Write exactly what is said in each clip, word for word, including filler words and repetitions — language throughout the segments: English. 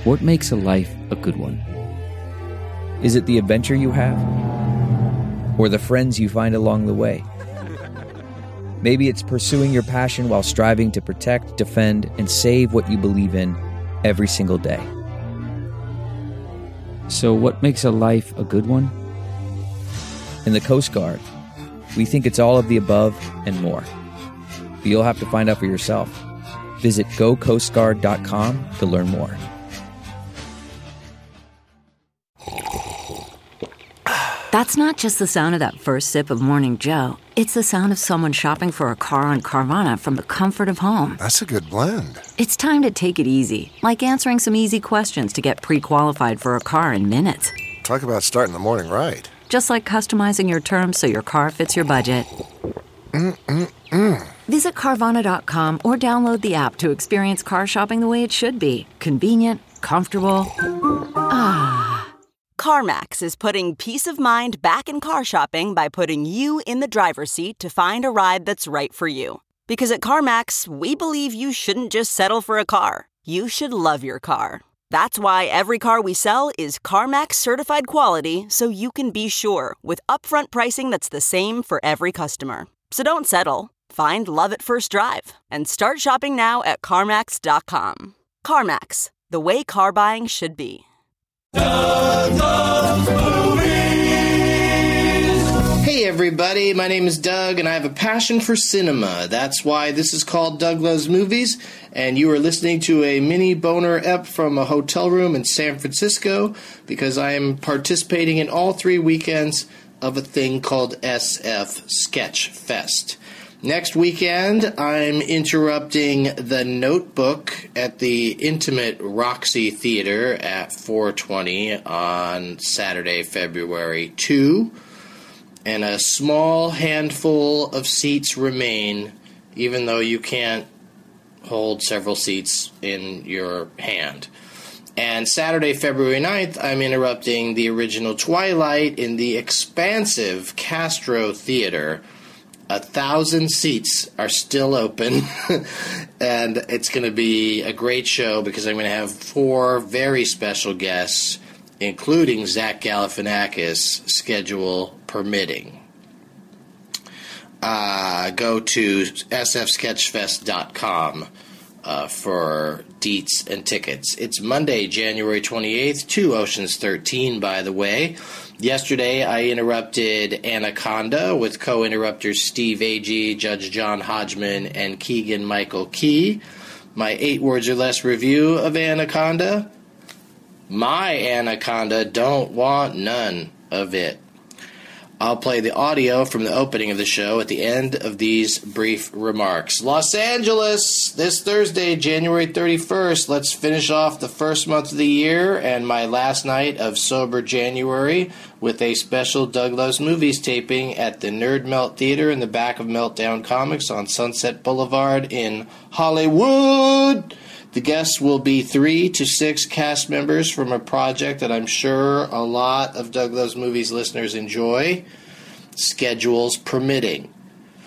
What makes a life a good one? Is it the adventure you have? Or the friends you find along the way? Maybe it's pursuing your passion while striving to protect, defend, and save what you believe in every single day. So what makes a life a good one? In the Coast Guard, we think it's all of the above and more. But you'll have to find out for yourself. Visit go coast guard dot com to learn more. That's not just the sound of that first sip of Morning Joe. It's the sound of someone shopping for a car on Carvana from the comfort of home. That's a good blend. It's time to take it easy, like answering some easy questions to get pre-qualified for a car in minutes. Talk about starting the morning right. Just like customizing your terms so your car fits your budget. Mm-mm-mm. Visit Carvana dot com or download the app to experience car shopping the way it should be. Convenient, comfortable. Ah. CarMax is putting peace of mind back in car shopping by putting you in the driver's seat to find a ride that's right for you. Because at CarMax, we believe you shouldn't just settle for a car. You should love your car. That's why every car we sell is CarMax certified quality, so you can be sure with upfront pricing that's the same for every customer. So don't settle. Find love at first drive and start shopping now at CarMax dot com. CarMax, the way car buying should be. Doug Loves Movies. Hey everybody, my name is Doug and I have a passion for cinema. That's why this is called Doug Loves Movies, and you are listening to a mini boner ep from a hotel room in San Francisco because I am participating in all three weekends of a thing called S F Sketch Fest. Next weekend, I'm interrupting The Notebook at the Intimate Roxy Theater at four twenty on Saturday, February second. And a small handful of seats remain, even though you can't hold several seats in your hand. And Saturday, February ninth, I'm interrupting the original Twilight in the expansive Castro Theater. A thousand seats are still open, and it's going to be a great show because I'm going to have four very special guests, including Zach Galifianakis, schedule permitting. Uh, go to s f sketch fest dot com uh, for deets and tickets. It's Monday, January twenty-eighth, two Oceans thirteen, by the way. Yesterday, I interrupted Anaconda with co-interrupters Steve Agee, Judge John Hodgman, and Keegan-Michael Key. My eight words or less review of Anaconda: my Anaconda don't want none of it. I'll play the audio from the opening of the show at the end of these brief remarks. Los Angeles, this Thursday, January thirty-first. Let's finish off the first month of the year and my last night of Sober January with a special Doug Loves Movies taping at the Nerd Melt Theater in the back of Meltdown Comics on Sunset Boulevard in Hollywood. The guests will be three to six cast members from a project that I'm sure a lot of Doug Loves Movies listeners enjoy, schedules permitting.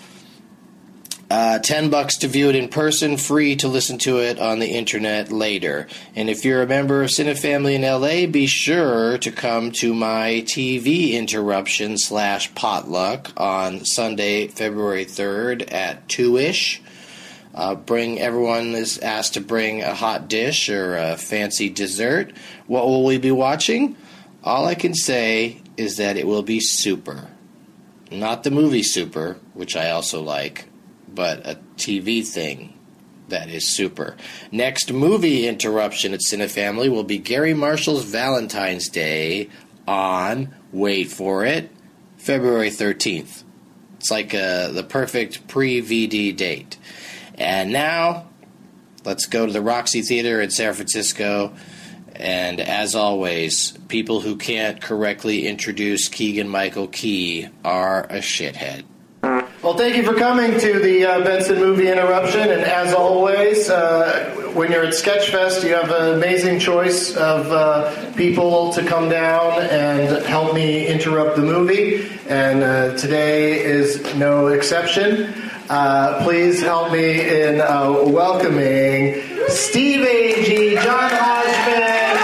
Uh, ten bucks to view it in person, free to listen to it on the internet later. And if you're a member of Cinefamily in L A, be sure to come to my T V interruption slash potluck on Sunday, February third at two-ish. Uh, bring everyone is asked to bring a hot dish or a fancy dessert. What will we be watching? All I can say is that it will be super. Not the movie Super, which I also like, but a T V thing that is super. Next movie interruption at Cinefamily will be Gary Marshall's Valentine's Day on, wait for it, February thirteenth. It's like uh, the perfect pre-V D date. And now, let's go to the Roxy Theater in San Francisco. And as always, people who can't correctly introduce Keegan-Michael Key are a shithead. Well, thank you for coming to the uh, Benson Movie Interruption. And as always, uh, when you're at Sketchfest, you have an amazing choice of uh, people to come down and help me interrupt the movie. And uh, today is no exception. Uh, please help me in uh, welcoming Steve Agee, John Hodgman,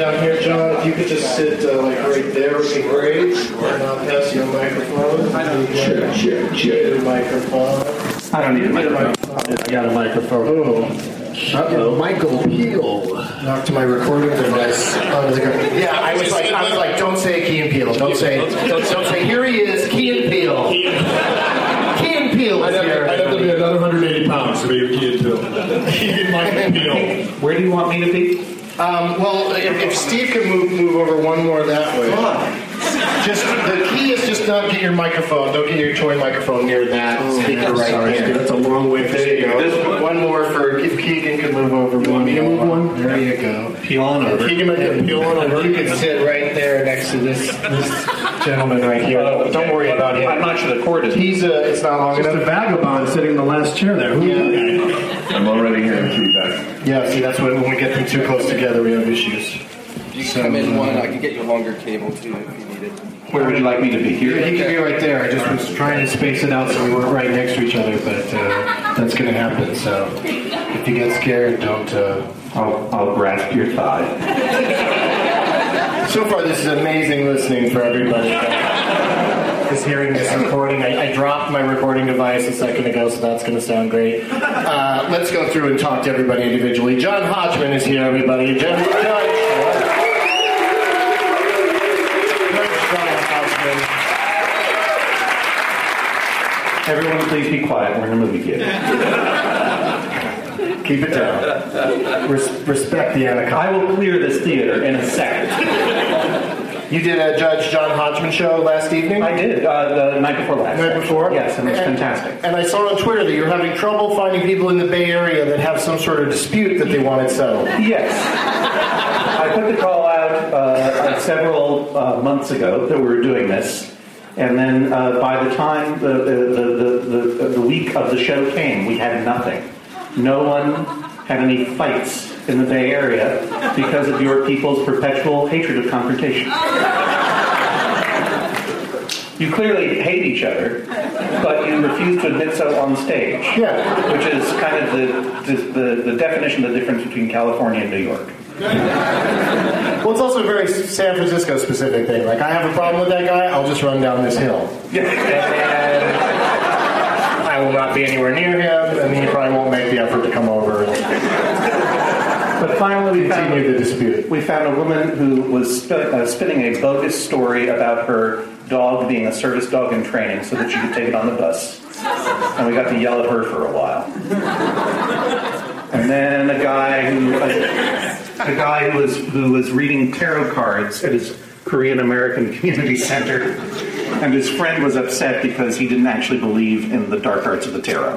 down here, John. If you could just sit uh, like right there, would be great. And I'll pass you a microphone. I don't Sure, sure, sure. need a microphone. I don't need a microphone. I got a microphone. Oh. Uh-oh. Michael Peel. Knocked to my recording device onto the ground. Yeah, I was like, I was like, don't say Key and Peele. Don't say, don't, don't say. Here he is, Key and Peele. Key and Peele I'd is have, here. to, I'd have to be another one hundred eighty pounds to be a Key and Peele. Key and Michael Peel. Where do you want me to be? Um, well, if, if Steve could move move over one more that way. Come on. Just the key is just not get your microphone. Don't get your toy microphone near that oh, speaker right sorry, there. Steve, that's a long way. There you go. This one, one more for if Keegan could move over. You want me to move one? There you go. Peel on over. Keegan might get peel on over. You can sit right there next to this this gentleman right here. Oh, okay. Don't worry about him. I'm not sure the cord is. He's uh, it's not long just enough. a vagabond sitting in the last chair there. Who's Yeah. that guy? I'm already hearing feedback. Yeah. See, that's when when we get them too close together, we have issues. You can come in one. I can get you a longer cable too if you need it. Where would you like me to be? Here? He could be right there. I just was trying to space it out so we weren't right next to each other, but uh, that's going to happen. So if you get scared, don't. Uh... I'll, I'll grasp your thigh. So far, this is amazing listening for everybody. Is hearing this recording. I, I dropped my recording device a second ago, so that's going to sound great. Uh, let's go through and talk to everybody individually. John Hodgman is here, everybody. John, John, Everyone, please be quiet. We're in a movie theater. keep it down. Res- respect the anaconda. I will clear this theater in a second. You did a Judge John Hodgman show last evening? I did, uh, the night before last. The night before? Yes, and it was and, fantastic. And I saw on Twitter that you're having trouble finding people in the Bay Area that have some sort of dispute that they wanted settled. Yes. I put the call out uh, several uh, months ago that we were doing this, and then uh, by the time the the, the, the, the week of the show came, we had nothing. No one had any fights in the Bay Area because of your people's perpetual hatred of confrontation. You clearly hate each other, but you refuse to admit so on stage. Yeah. Which is kind of the, the, the definition of the difference between California and New York. Well, it's also a very San Francisco specific thing. Like, I have a problem with that guy, I'll just run down this hill. Yeah. And I will not be anywhere near him, and he probably won't make the effort to come over. But finally, we found, continue the dispute. We found a woman who was sp- uh, spinning a bogus story about her dog being a service dog in training so that she could take it on the bus. And we got to yell at her for a while. And then a guy who uh, a guy who was who was reading tarot cards at his Korean American Community Center, and his friend was upset because he didn't actually believe in the dark arts of the tarot.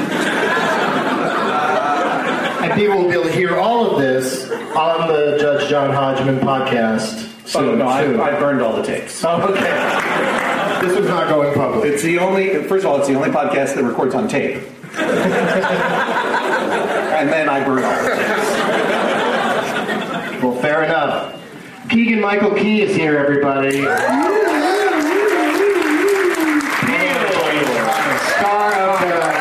And people will be able to hear all of this on the Judge John Hodgman podcast. Oh, no, no, I, I burned all the tapes. Oh, okay. This was not going public. It's the only, first of all, it's the only podcast that records on tape. And then I burned all the tapes. Well, fair enough. Keegan Michael Key is here, everybody. Star of the...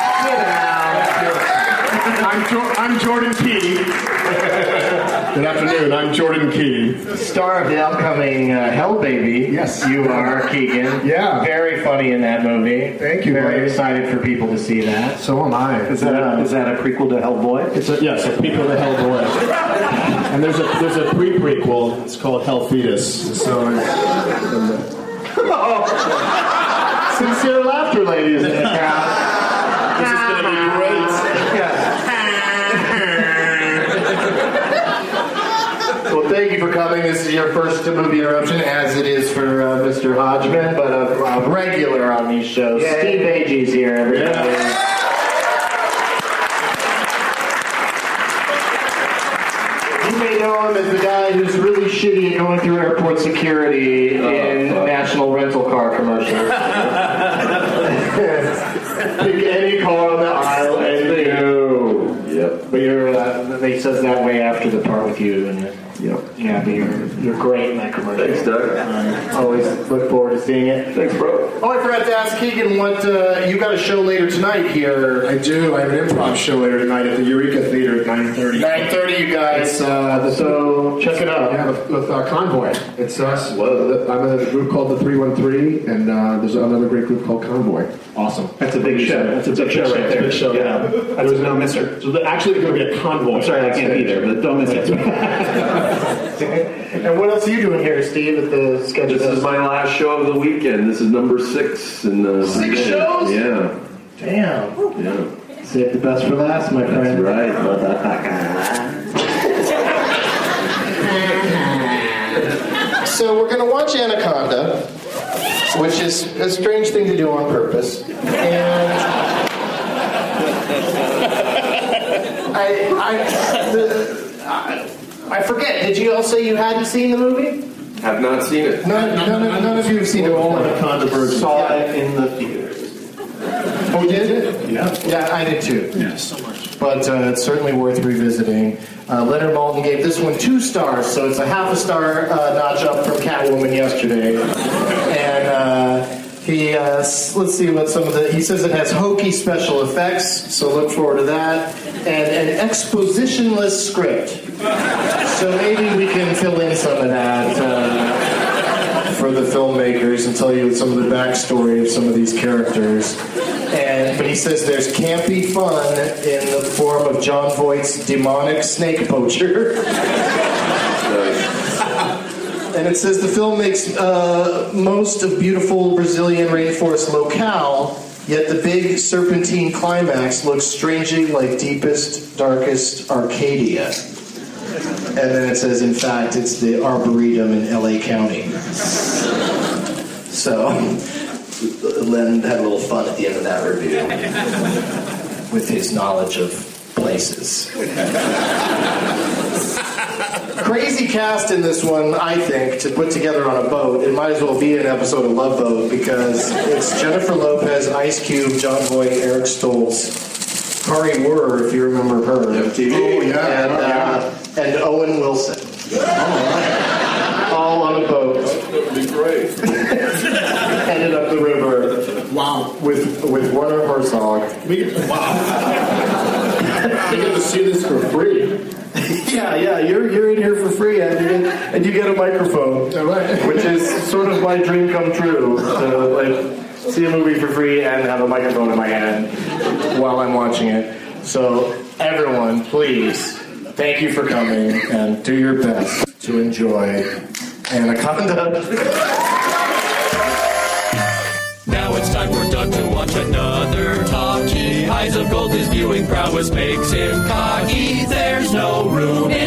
I'm, jo- I'm Jordan Key. Good afternoon, I'm Jordan Key. Star of the upcoming uh, Hell Baby. Yes. You are, Keegan. Yeah. Very funny in that movie. Thank you. Very buddy. excited for people to see that. So am I. Is that, a, is that a prequel to Hellboy? It's a, yes, a prequel to Hellboy. And there's a there's a pre-prequel. It's called Hell Fetus. So oh. Sincere laughter, ladies in the crowd. This is going to be great. Well, thank you for coming. This is your first movie interruption, as it is for uh, Mister Hodgman, but a, a regular on these shows. Yay. Steve Agee's here, everybody. Yeah. You may know him as the guy who's really shitty at going through airport security uh, in uh, national rental car commercials. Pick any car on the aisle and go. Yep. But you're, uh, they says that way after the part with you. And, yep. Yeah, but you're, you're great in that commercial. Thanks, Doug. Um, always look forward to seeing it. Thanks, bro. Oh, I forgot to ask Keegan what uh, you got a show later tonight here. I do. I have an improv show later tonight at the Eureka Theater at nine thirty. nine thirty, you guys. It's, uh, the, so check it out. Yeah, with, with uh, Convoy. It's us. Well, I'm in a group called the three one three, and uh, there's another great group called Convoy. Awesome. That's a big show. That's a big show right there. Big show. Yeah. That's a no misser. So the, actually, there's going to be a convoy. I'm sorry, I can't be there, but don't miss it. And what else are you doing here, Steve, at the sketch? This is my last show of the weekend. This is number six. In the Six shows? Yeah. Damn. Yeah. Save the best for last, my friend. Right. So we're going to watch Anaconda, which is a strange thing to do on purpose. And I, I, the, I, I forget. Did you all say you hadn't seen the movie? Have not seen it. None, none, of, none of you have seen it. All Anaconda versions. Saw it in the theater. Oh, you did? Yeah. Yeah, I did too. Yeah, so much. But uh, it's certainly worth revisiting. Uh, Leonard Maltin gave this one two stars, so it's a half a star uh, notch up from Catwoman yesterday. And uh, he, uh, let's see what some of the, he says it has hokey special effects, so look forward to that. And an expositionless script. So maybe we can fill in some of that uh, for the filmmakers and tell you some of the backstory of some of these characters. And, but he says there's campy fun in the form of John Voight's demonic snake poacher. And it says the film makes uh, most of beautiful Brazilian rainforest locale, yet the big serpentine climax looks strangely like deepest, darkest Arcadia. And then it says, in fact, it's the Arboretum in L A County. So Len had a little fun at the end of that review with his knowledge of places. Crazy cast in this one, I think, to put together on a boat. It might as well be an episode of Love Boat because it's Jennifer Lopez, Ice Cube, John Voight, Eric Stoltz, Kari Wurr, if you remember her. M T V. Oh, yeah. And, uh, and Owen Wilson. All on a boat. That would be great. Headed up the river. Wow. With with Werner Herzog. We get, wow. We get to see this for free. Yeah, yeah, you're you're in here for free, and you get, and you get a microphone, All right. which is sort of my dream come true. To like see a movie for free and have a microphone in my hand while I'm watching it. So everyone, please, thank you for coming and do your best to enjoy Anaconda. Now it's time for Doug to watch another talkie. Eyes of gold, his viewing prowess makes him cocky. There's no room